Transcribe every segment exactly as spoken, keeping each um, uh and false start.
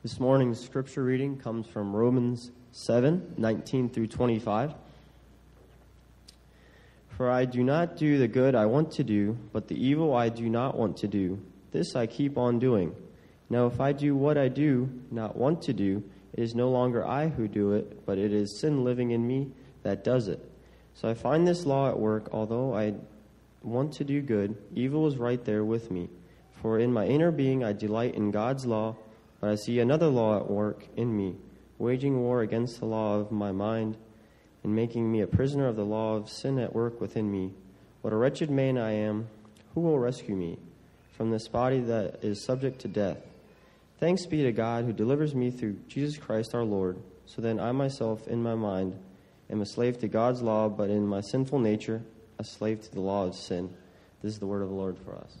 This morning's scripture reading comes from Romans seven, nineteen through twenty-five. For I do not do the good I want to do, but the evil I do not want to do, this I keep on doing. Now if I do what I do not want to do, it is no longer I who do it, but it is sin living in me that does it. So I find this law at work, although I want to do good, evil is right there with me. For in my inner being I delight in God's law, but I see another law at work in me, waging war against the law of my mind, and making me a prisoner of the law of sin at work within me. What a wretched man I am! Who will rescue me from this body that is subject to death? Thanks be to God who delivers me through Jesus Christ our Lord. So then I myself, in my mind, am a slave to God's law, but in my sinful nature, a slave to the law of sin. This is the word of the Lord for us.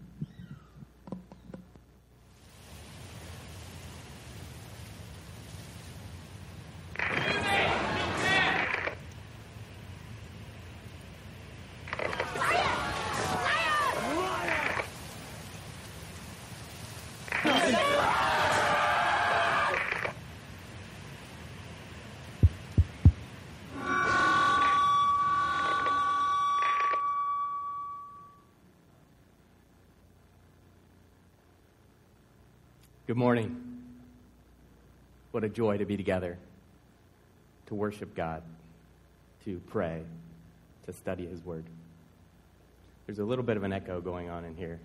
Good morning. What a joy to be together, to worship God, to pray, to study His Word. There's a little bit of an echo going on in here.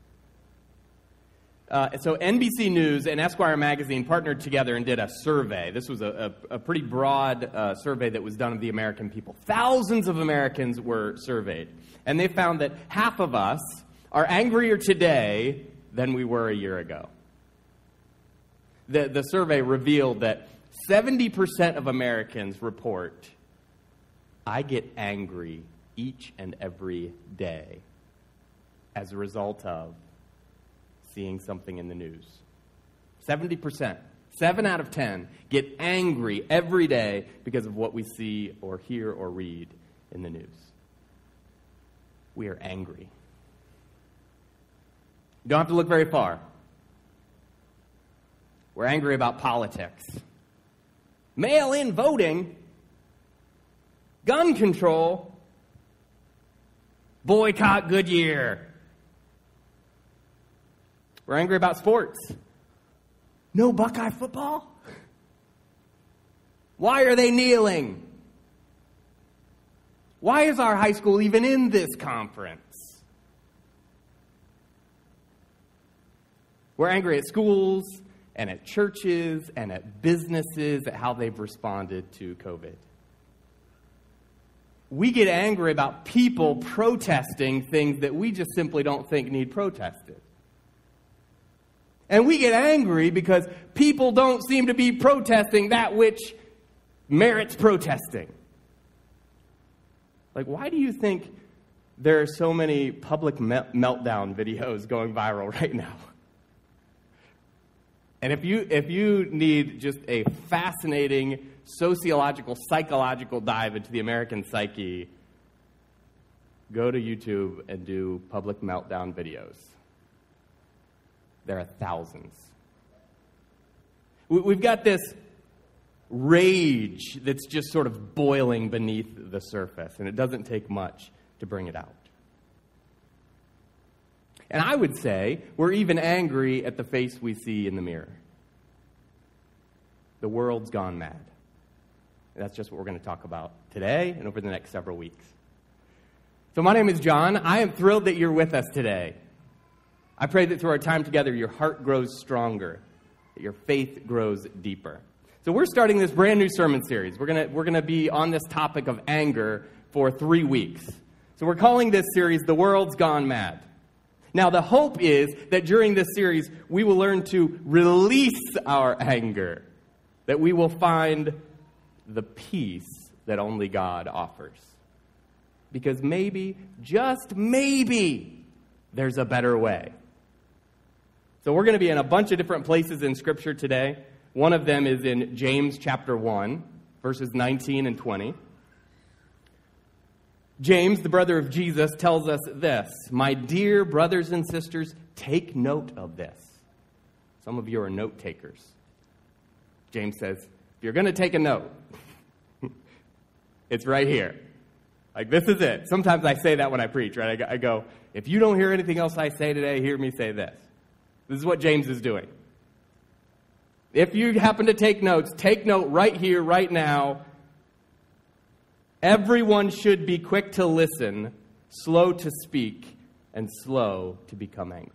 Uh, so N B C News and Esquire Magazine partnered together and did a survey. This was a, a, a pretty broad uh, survey that was done of the American people. Thousands of Americans were surveyed, and they found that half of us are angrier today than we were a year ago. The, the survey revealed that seventy percent of Americans report, I get angry each and every day as a result of seeing something in the news. seventy percent, seven out of ten, get angry every day because of what we see or hear or read in the news. We are angry. You don't have to look very far. We're angry about politics, mail-in voting, gun control, boycott Goodyear. We're angry about sports. No Buckeye football? Why are they kneeling? Why is our high school even in this conference? We're angry at schools and at churches, and at businesses, at how they've responded to COVID. We get angry about people protesting things that we just simply don't think need protested. And we get angry because people don't seem to be protesting that which merits protesting. Like, why do you think there are so many public me- meltdown videos going viral right now? And if you if you need just a fascinating sociological, psychological dive into the American psyche, go to YouTube and do public meltdown videos. There are thousands. We've got this rage that's just sort of boiling beneath the surface, and it doesn't take much to bring it out. And I would say we're even angry at the face we see in the mirror. The world's gone mad. And that's just what we're going to talk about today and over the next several weeks. So my name is John. I am thrilled that you're with us today. I pray that through our time together, your heart grows stronger, that your faith grows deeper. So we're starting this brand new sermon series. We're going to we're going to be on this topic of anger for three weeks. So we're calling this series, The World's Gone Mad. Now, the hope is that during this series, we will learn to release our anger, that we will find the peace that only God offers. Because maybe, just maybe, there's a better way. So we're going to be in a bunch of different places in Scripture today. One of them is in James chapter one, verses nineteen and twenty. James, the brother of Jesus, tells us this: "My dear brothers and sisters, take note of this. Some of you are note takers. James says, if you're going to take a note, it's right here. Like, this is it. Sometimes I say that when I preach, right? I go, I go, if you don't hear anything else I say today, hear me say this. This is what James is doing. If you happen to take notes, take note right here, right now. Everyone should be quick to listen, slow to speak, and slow to become angry.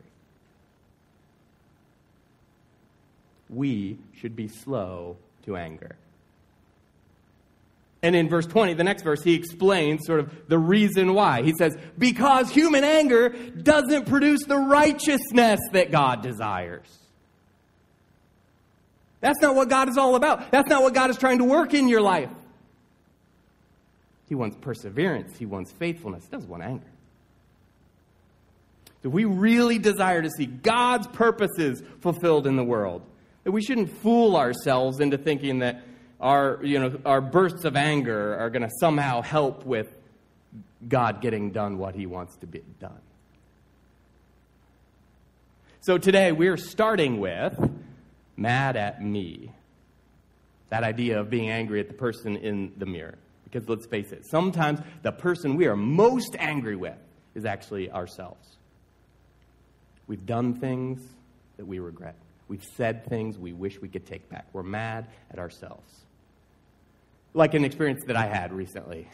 We should be slow to anger. And in verse twenty, the next verse, he explains sort of the reason why. He says, because human anger doesn't produce the righteousness that God desires. That's not what God is all about. That's not what God is trying to work in your life. He wants perseverance. He wants faithfulness. He doesn't want anger. If we really desire to see God's purposes fulfilled in the world, that we shouldn't fool ourselves into thinking that our, you know, our bursts of anger are going to somehow help with God getting done what he wants to be done. So today we're starting with mad at me. That idea of being angry at the person in the mirror. Because let's face it, sometimes the person we are most angry with is actually ourselves. We've done things that we regret. We've said things we wish we could take back. We're mad at ourselves. Like an experience that I had recently.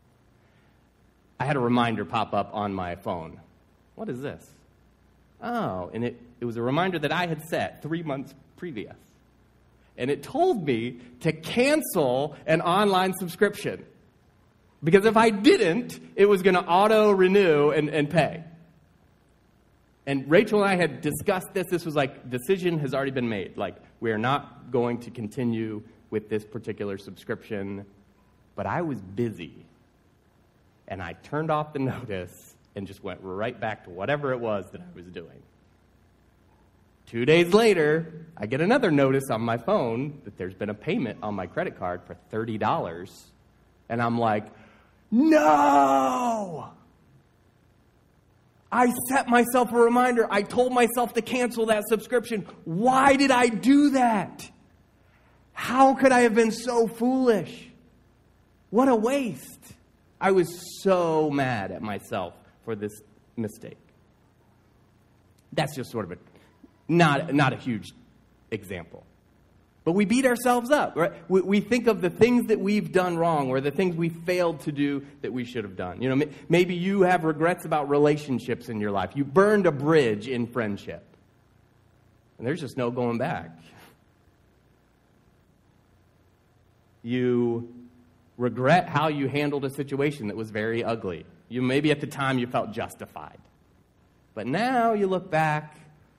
I had a reminder pop up on my phone. What is this? Oh, and it, it was a reminder that I had set three months previous. And it told me to cancel an online subscription. Because if I didn't, it was going to auto-renew and, and pay. And Rachel and I had discussed this. This was like, decision has already been made. Like, we are not going to continue with this particular subscription. But I was busy. And I turned off the notice and just went right back to whatever it was that I was doing. Two days later, I get another notice on my phone that there's been a payment on my credit card for thirty dollars. And I'm like, no! I set myself a reminder. I told myself to cancel that subscription. Why did I do that? How could I have been so foolish? What a waste. I was so mad at myself for this mistake. That's just sort of a Not, not a huge example. But we beat ourselves up, right? We, we think of the things that we've done wrong or the things we failed to do that we should have done. You know, maybe you have regrets about relationships in your life. You burned a bridge in friendship. And there's just no going back. You regret how you handled a situation that was very ugly. You maybe at the time you felt justified. But now you look back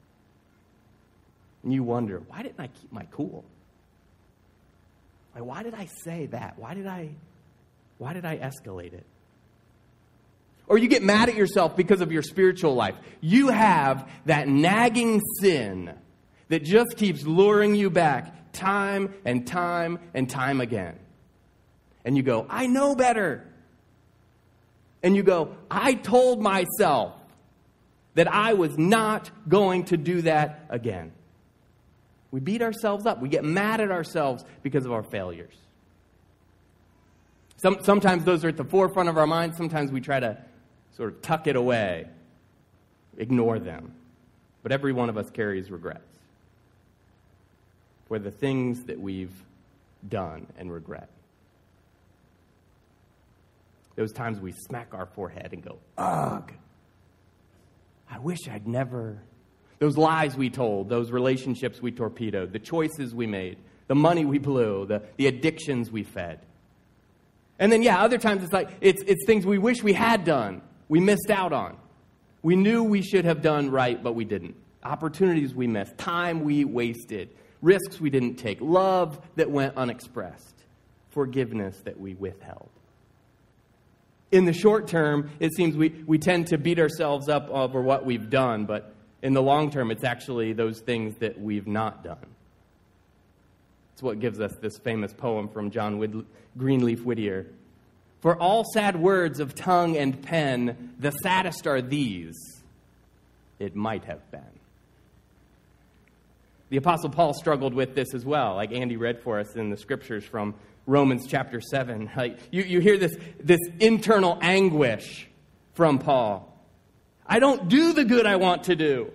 and you wonder, why didn't I keep my cool? Like, why did I say that? Why did I, why did I escalate it? Or you get mad at yourself because of your spiritual life. You have that nagging sin that just keeps luring you back time and time and time again. And you go, I know better. And you go, I told myself that I was not going to do that again. We beat ourselves up. We get mad at ourselves because of our failures. Some, sometimes those are at the forefront of our minds. Sometimes we try to sort of tuck it away, ignore them. But every one of us carries regrets for the things that we've done and regret. Those times we smack our forehead and go, ugh, I wish I'd never... Those lies we told, those relationships we torpedoed, the choices we made, the money we blew, the, the addictions we fed. And then, yeah, other times it's like, it's, it's things we wish we had done, we missed out on. We knew we should have done right, but we didn't. Opportunities we missed, time we wasted, risks we didn't take, love that went unexpressed, forgiveness that we withheld. In the short term, it seems we, we tend to beat ourselves up over what we've done, but in the long term, it's actually those things that we've not done. It's what gives us this famous poem from John Whit- Greenleaf Whittier. For all sad words of tongue and pen, the saddest are these, it might have been. The Apostle Paul struggled with this as well, like Andy read for us in the scriptures from Romans chapter seven. Like you, you hear this, this internal anguish from Paul. I don't do the good I want to do.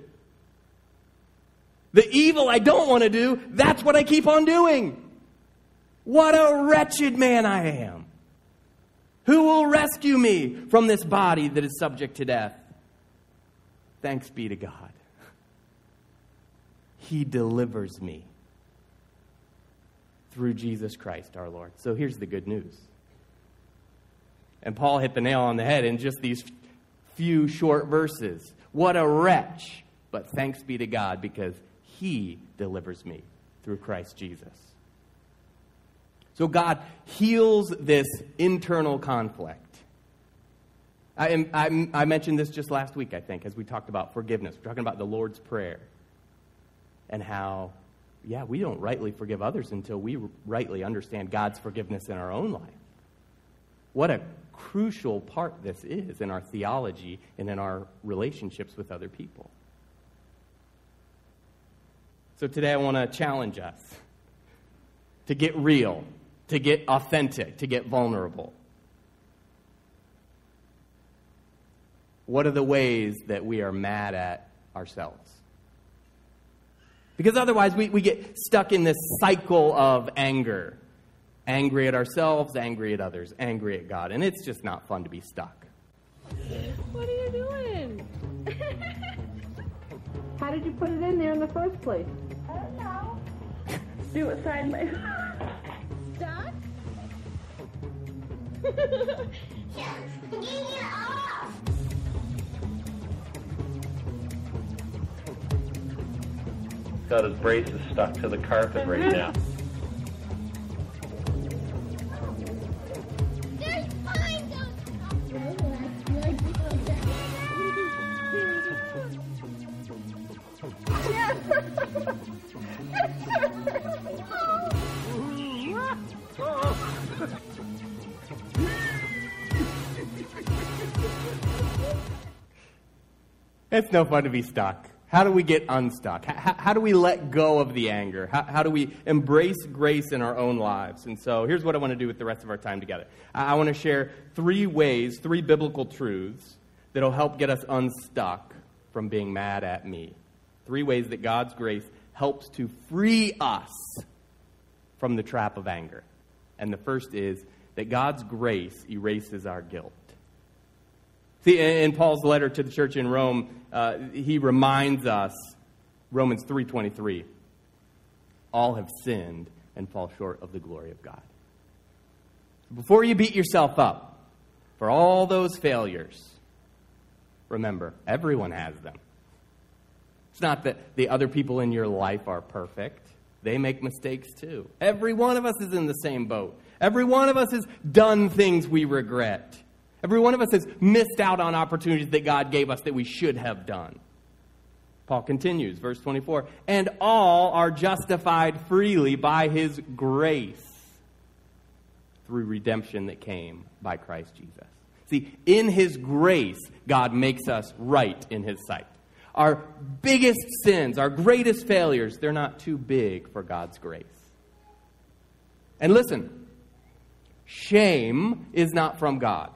The evil I don't want to do, that's what I keep on doing. What a wretched man I am. Who will rescue me from this body that is subject to death? Thanks be to God. He delivers me through Jesus Christ our Lord. So here's the good news. And Paul hit the nail on the head in just these few short verses. What a wretch, but thanks be to God because He delivers me through Christ Jesus. So God heals this internal conflict. I, I, I mentioned this just last week, I think, as we talked about forgiveness. We're talking about the Lord's Prayer and how, yeah, we don't rightly forgive others until we rightly understand God's forgiveness in our own life. What a crucial part this is in our theology and in our relationships with other people. So today I want to challenge us to get real, to get authentic, to get vulnerable. What are the ways that we are mad at ourselves? Because otherwise we, we get stuck in this cycle of anger. Angry at ourselves, angry at others, angry at God. And it's just not fun to be stuck. What are you doing? How did you put it in there in the first place? I don't know. Do it sideways. Stuck? Yeah, get it off. Got his braces stuck to the carpet right now. There's fine. It's no fun to be stuck. How do we get unstuck? How, how do we let go of the anger? How, how do we embrace grace in our own lives? And so here's what I want to do with the rest of our time together. I, I want to share three ways, three biblical truths that will help get us unstuck from being mad at me. Three ways that God's grace helps to free us from the trap of anger. And the first is that God's grace erases our guilt. See, in Paul's letter to the church in Rome, uh, he reminds us, Romans three twenty-three, all have sinned and fall short of the glory of God. Before you beat yourself up for all those failures, remember, everyone has them. It's not that the other people in your life are perfect. They make mistakes too. Every one of us is in the same boat. Every one of us has done things we regret. Every one of us has missed out on opportunities that God gave us that we should have done. Paul continues, verse twenty-four, and all are justified freely by His grace through redemption that came by Christ Jesus. See, in His grace, God makes us right in His sight. Our biggest sins, our greatest failures, they're not too big for God's grace. And listen, shame is not from God.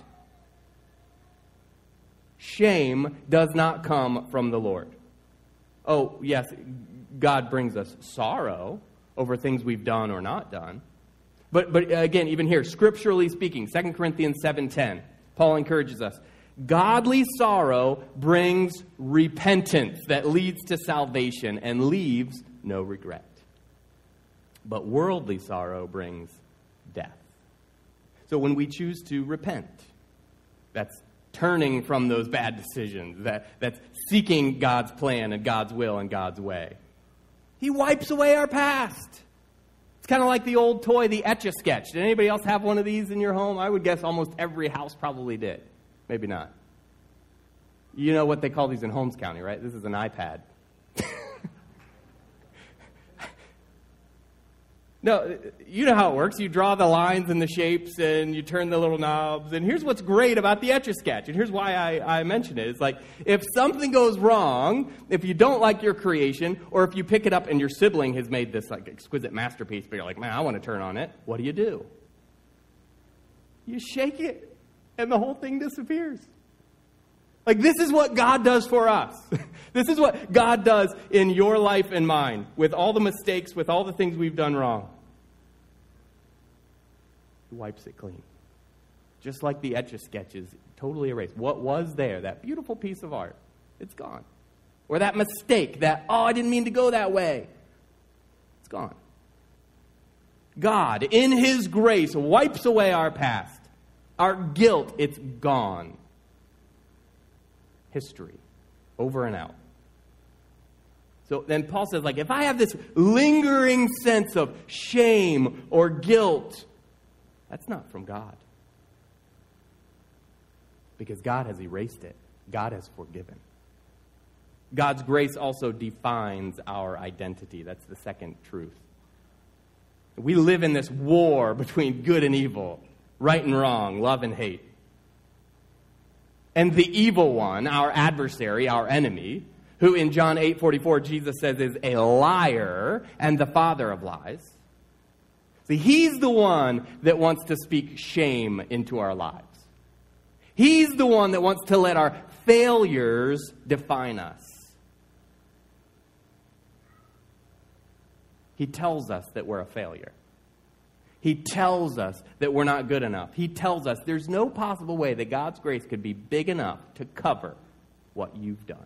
Shame does not come from the Lord. Oh, yes, God brings us sorrow over things we've done or not done. But but again, even here, scripturally speaking, Second Corinthians seven ten, Paul encourages us. Godly sorrow brings repentance that leads to salvation and leaves no regret. But worldly sorrow brings death. So when we choose to repent, that's turning from those bad decisions, that, that's seeking God's plan and God's will and God's way. He wipes away our past. It's kind of like the old toy, the Etch-a-Sketch. Did anybody else have one of these in your home? I would guess almost every house probably did. Maybe not. You know what they call these in Holmes County, right? This is an iPad. No, you know how it works. You draw the lines and the shapes and you turn the little knobs. And here's what's great about the Etch-a-Sketch. And here's why I, I mention it. It's like, if something goes wrong, if you don't like your creation, or if you pick it up and your sibling has made this like exquisite masterpiece, but you're like, man, I want to turn on it. What do you do? You shake it and the whole thing disappears. Like, this is what God does for us. This is what God does in your life and mine, with all the mistakes, with all the things we've done wrong. He wipes it clean. Just like the Etch-a-Sketches, totally erased. What was there, that beautiful piece of art, it's gone. Or that mistake, that, oh, I didn't mean to go that way. It's gone. God, in His grace, wipes away our past. Our guilt, it's gone. History, over and out. So then Paul says, like, if I have this lingering sense of shame or guilt, that's not from God. Because God has erased it. God has forgiven. God's grace also defines our identity. That's the second truth. We live in this war between good and evil, right and wrong, love and hate. And the evil one, our adversary, our enemy, who in John eight forty-four Jesus says is a liar and the father of lies. See, he's the one that wants to speak shame into our lives. He's the one that wants to let our failures define us. He tells us that we're a failure. He tells us that we're not good enough. He tells us there's no possible way that God's grace could be big enough to cover what you've done.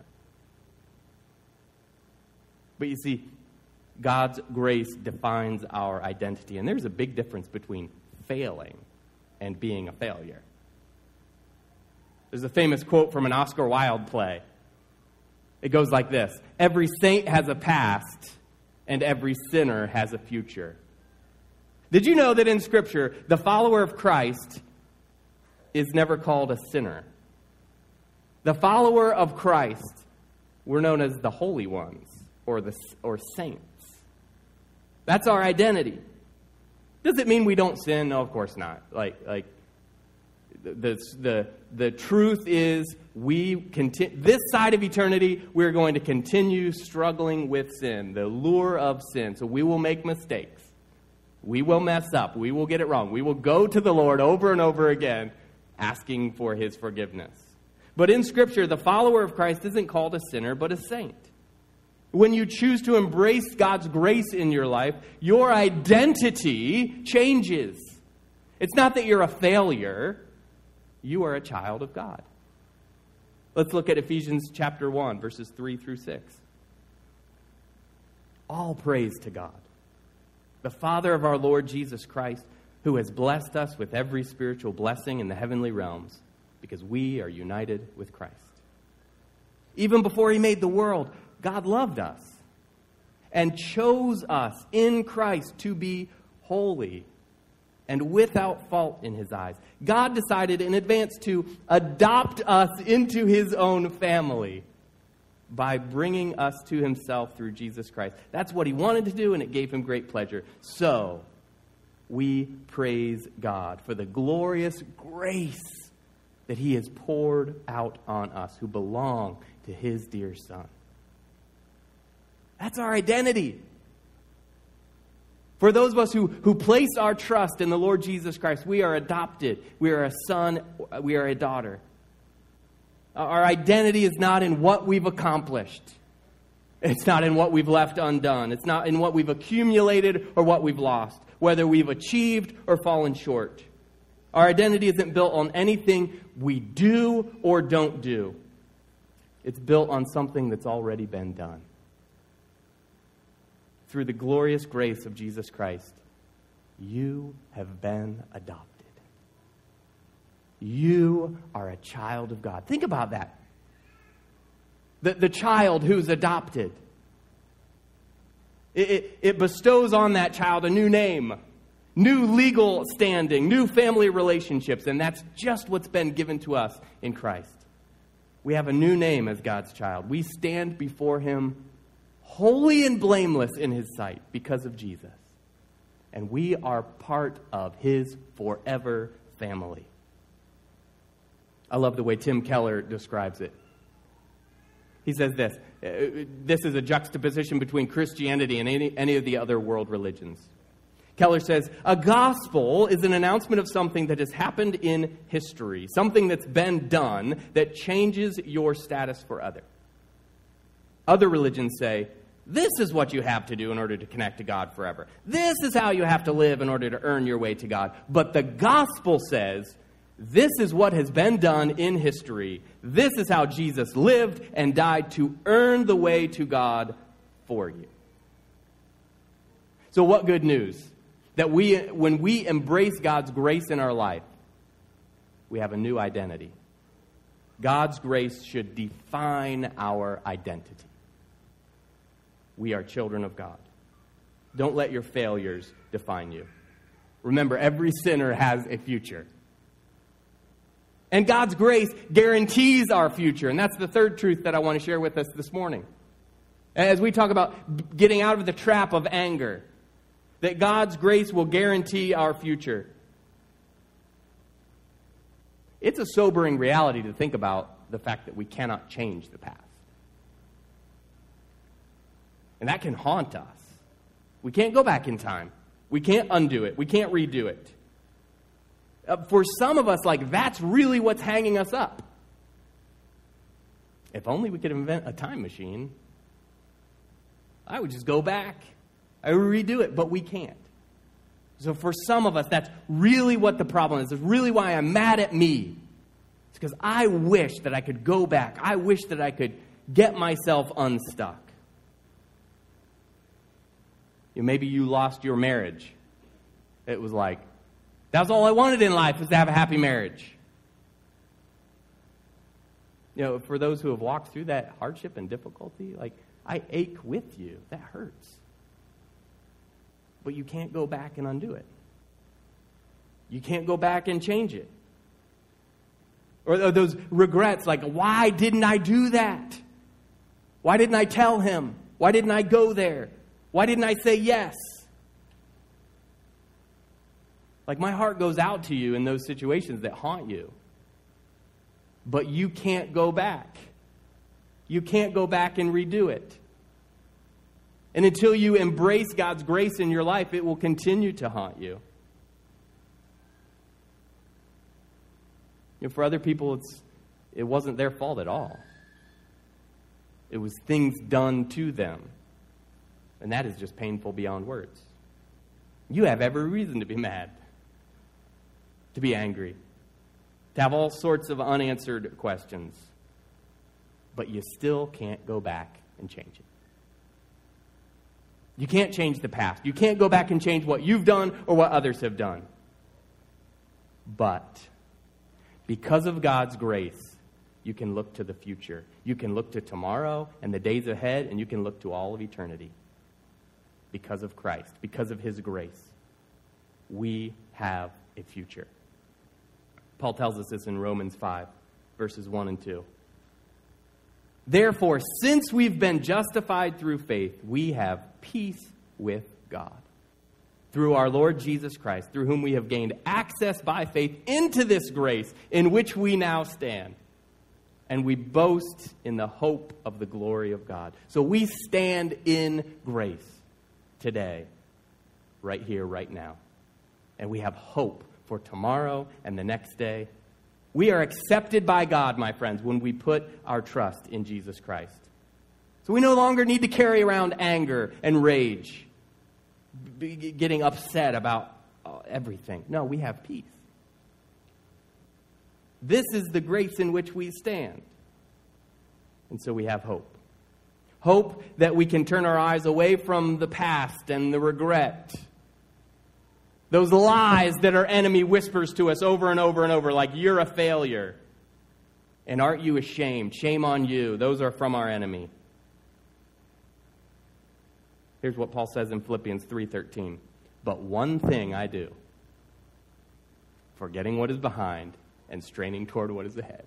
But you see, God's grace defines our identity. And there's a big difference between failing and being a failure. There's a famous quote from an Oscar Wilde play. It goes like this: every saint has a past, and every sinner has a future. Did you know that in Scripture, the follower of Christ is never called a sinner? The follower of Christ, we're known as the holy ones or the or saints. That's our identity. Does it mean we don't sin? No, of course not. Like, like the the the truth is, we continue this side of eternity. We're going to continue struggling with sin, the lure of sin. So we will make mistakes. We will mess up. We will get it wrong. We will go to the Lord over and over again, asking for His forgiveness. But in Scripture, the follower of Christ isn't called a sinner, but a saint. When you choose to embrace God's grace in your life, your identity changes. It's not that you're a failure. You are a child of God. Let's look at Ephesians chapter one, verses three through six. All praise to God, the Father of our Lord Jesus Christ, who has blessed us with every spiritual blessing in the heavenly realms, because we are united with Christ. Even before He made the world, God loved us and chose us in Christ to be holy and without fault in His eyes. God decided in advance to adopt us into His own family by bringing us to Himself through Jesus Christ. That's what He wanted to do, and it gave Him great pleasure. So, we praise God for the glorious grace that He has poured out on us who belong to His dear Son. That's our identity. For those of us who, who place our trust in the Lord Jesus Christ, we are adopted. We are a son. We are a daughter. Our identity is not in what we've accomplished. It's not in what we've left undone. It's not in what we've accumulated or what we've lost, whether we've achieved or fallen short. Our identity isn't built on anything we do or don't do. It's built on something that's already been done. Through the glorious grace of Jesus Christ, you have been adopted. You are a child of God. Think about that. The, the child who's adopted. It, it, it bestows on that child a new name, new legal standing, new family relationships, and that's just what's been given to us in Christ. We have a new name as God's child. We stand before Him holy and blameless in His sight because of Jesus. and we are part of his forever family. I love the way Tim Keller describes it. He says this, uh, this is a juxtaposition between Christianity and any, any of the other world religions. Keller says, a gospel is an announcement of something that has happened in history, something that's been done that changes your status forever. Other religions say, this is what you have to do in order to connect to God forever. This is how you have to live in order to earn your way to God. But the gospel says, this is what has been done in history. This is how Jesus lived and died to earn the way to God for you. So what good news? That we, when we embrace God's grace in our life, we have a new identity. God's grace should define our identity. We are children of God. Don't let your failures define you. Remember, every sinner has a future. And God's grace guarantees our future. And that's the third truth that I want to share with us this morning. As we talk about getting out of the trap of anger, that God's grace will guarantee our future. It's a sobering reality to think about the fact that we cannot change the past. And that can haunt us. We can't go back in time. We can't undo it. We can't redo it. Uh, for some of us, like, that's really what's hanging us up. If only we could invent a time machine, I would just go back. I would redo it, but we can't. So for some of us, that's really what the problem is. It's really why I'm mad at me. It's because I wish that I could go back. I wish that I could get myself unstuck. You know, maybe you lost your marriage. It was like, that's all I wanted in life, was to have a happy marriage. You know, for those who have walked through that hardship and difficulty, like, I ache with you. That hurts. But you can't go back and undo it. You can't go back and change it. Or those regrets, like, why didn't I do that? Why didn't I tell him? Why didn't I go there? Why didn't I say yes? Like, my heart goes out to you in those situations that haunt you. But you can't go back. You can't go back and redo it. And until you embrace God's grace in your life, it will continue to haunt you. You know, for other people, it's it wasn't their fault at all. It was things done to them. And that is just painful beyond words. You have every reason to be mad, to be angry, to have all sorts of unanswered questions. But you still can't go back and change it. You can't change the past. You can't go back and change what you've done or what others have done. But because of God's grace, you can look to the future. You can look to tomorrow and the days ahead, and you can look to all of eternity. Because of Christ, because of his grace, we have a future. Paul tells us this in Romans five, verses one and two. Therefore, since we've been justified through faith, we have peace with God. Through our Lord Jesus Christ, through whom we have gained access by faith into this grace in which we now stand. And we boast in the hope of the glory of God. So we stand in grace today, right here, right now. And we have hope for tomorrow and the next day. We are accepted by God, my friends, when we put our trust in Jesus Christ. So we no longer need to carry around anger and rage, getting upset about everything. No, we have peace. This is the grace in which we stand. And so we have hope. Hope that we can turn our eyes away from the past and the regret. Those lies that our enemy whispers to us over and over and over, like, you're a failure. And aren't you ashamed? Shame on you. Those are from our enemy. Here's what Paul says in Philippians three thirteen. But one thing I do, forgetting what is behind and straining toward what is ahead.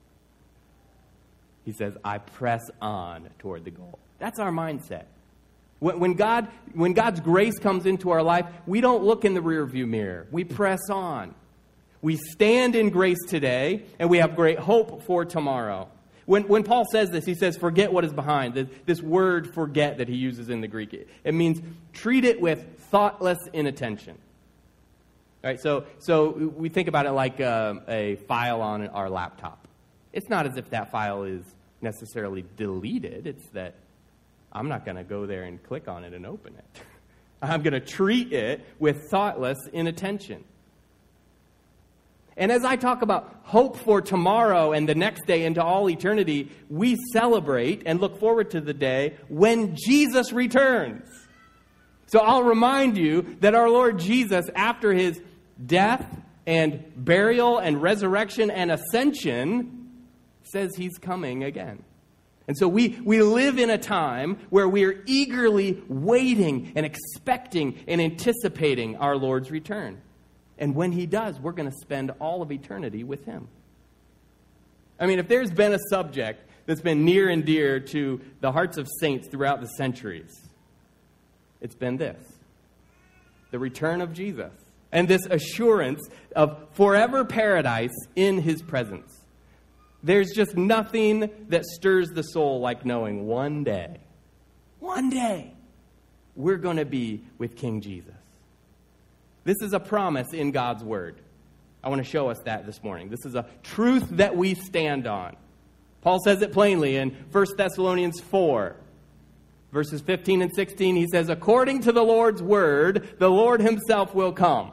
He says, I press on toward the goal. That's our mindset. When, when God, when God's grace comes into our life, we don't look in the rearview mirror. We press on. We stand in grace today, and we have great hope for tomorrow. When, when Paul says this, he says, forget what is behind. This, this word forget that he uses in the Greek, it, it means treat it with thoughtless inattention. All right, so, so we think about it like a, a file on our laptop. It's not as if that file is necessarily deleted. It's that I'm not going to go there and click on it and open it. I'm going to treat it with thoughtless inattention. And as I talk about hope for tomorrow and the next day into all eternity, we celebrate and look forward to the day when Jesus returns. So I'll remind you that our Lord Jesus, after his death and burial and resurrection and ascension, says he's coming again. And so we, we live in a time where we are eagerly waiting and expecting and anticipating our Lord's return. And when he does, we're going to spend all of eternity with him. I mean, if there's been a subject that's been near and dear to the hearts of saints throughout the centuries, it's been this: the return of Jesus and this assurance of forever paradise in his presence. There's just nothing that stirs the soul like knowing one day, one day, we're going to be with King Jesus. This is a promise in God's word. I want to show us that this morning. This is a truth that we stand on. Paul says it plainly in First Thessalonians four, verses fifteen and sixteen. He says, according to the Lord's word, the Lord himself will come.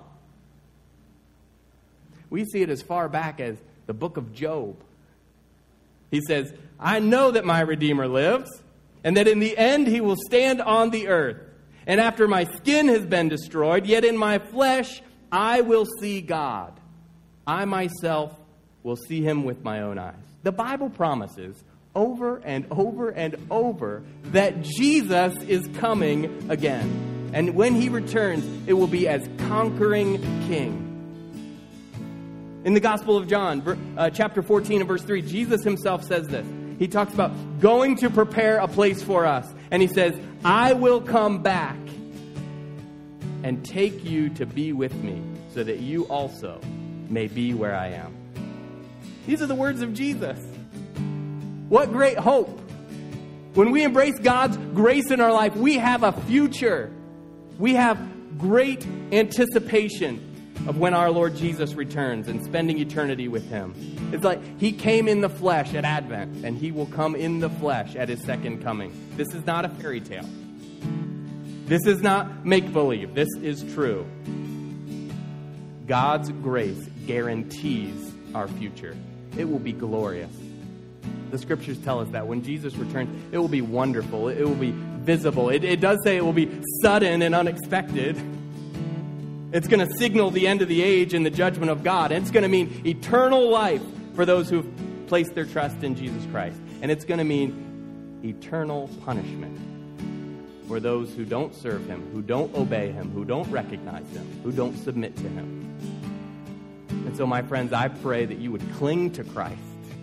We see it as far back as the book of Job. He says, I know that my Redeemer lives, and that in the end he will stand on the earth. And after my skin has been destroyed, yet in my flesh I will see God. I myself will see him with my own eyes. The Bible promises over and over and over that Jesus is coming again. And when he returns, it will be as conquering king. In the Gospel of John, uh, chapter fourteen and verse three, Jesus himself says this. He talks about going to prepare a place for us. And he says, I will come back and take you to be with me so that you also may be where I am. These are the words of Jesus. What great hope. When we embrace God's grace in our life, we have a future. We have great anticipation of when our Lord Jesus returns and spending eternity with him. It's like he came in the flesh at Advent, and he will come in the flesh at his second coming. This is not a fairy tale. This is not make-believe. This is true. God's grace guarantees our future. It will be glorious. The scriptures tell us that when Jesus returns, it will be wonderful. It will be visible. It, it does say it will be sudden and unexpected. It's going to signal the end of the age and the judgment of God. And it's going to mean eternal life for those who have placed their trust in Jesus Christ. And it's going to mean eternal punishment for those who don't serve him, who don't obey him, who don't recognize him, who don't submit to him. And so, my friends, I pray that you would cling to Christ,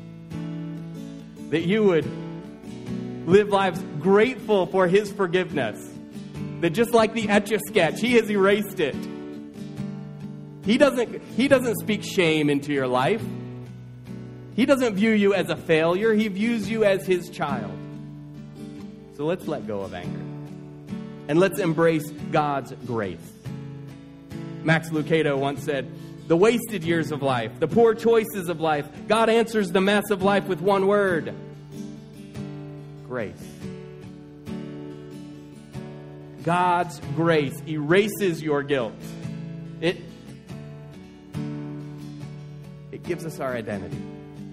that you would live lives grateful for his forgiveness, that just like the Etch-a-Sketch, he has erased it. He doesn't, he doesn't speak shame into your life. He doesn't view you as a failure. He views you as his child. So let's let go of anger. And let's embrace God's grace. Max Lucado once said, the wasted years of life, the poor choices of life, God answers the mess of life with one word: grace. God's grace erases your guilt. It It gives us our identity.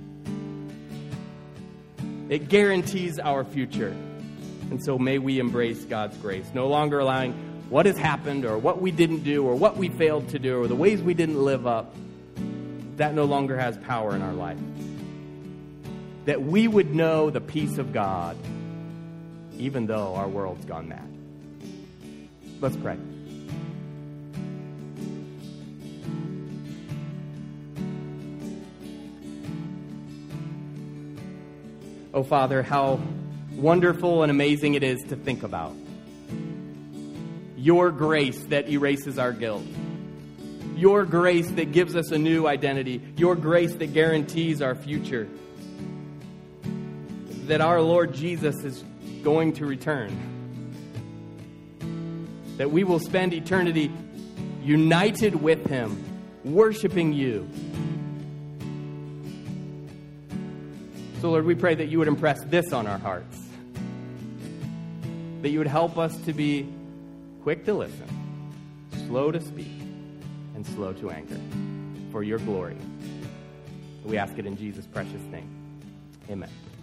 It guarantees our future. And so may we embrace God's grace, no longer allowing what has happened or what we didn't do or what we failed to do or the ways we didn't live up. That no longer has power in our life. That we would know the peace of God even though our world's gone mad. Let's pray. Oh, Father, how wonderful and amazing it is to think about your grace that erases our guilt, your grace that gives us a new identity, your grace that guarantees our future, that our Lord Jesus is going to return, that we will spend eternity united with him, worshiping you. So, Lord, we pray that you would impress this on our hearts, that you would help us to be quick to listen, slow to speak, and slow to anger for your glory. We ask it in Jesus' precious name. Amen.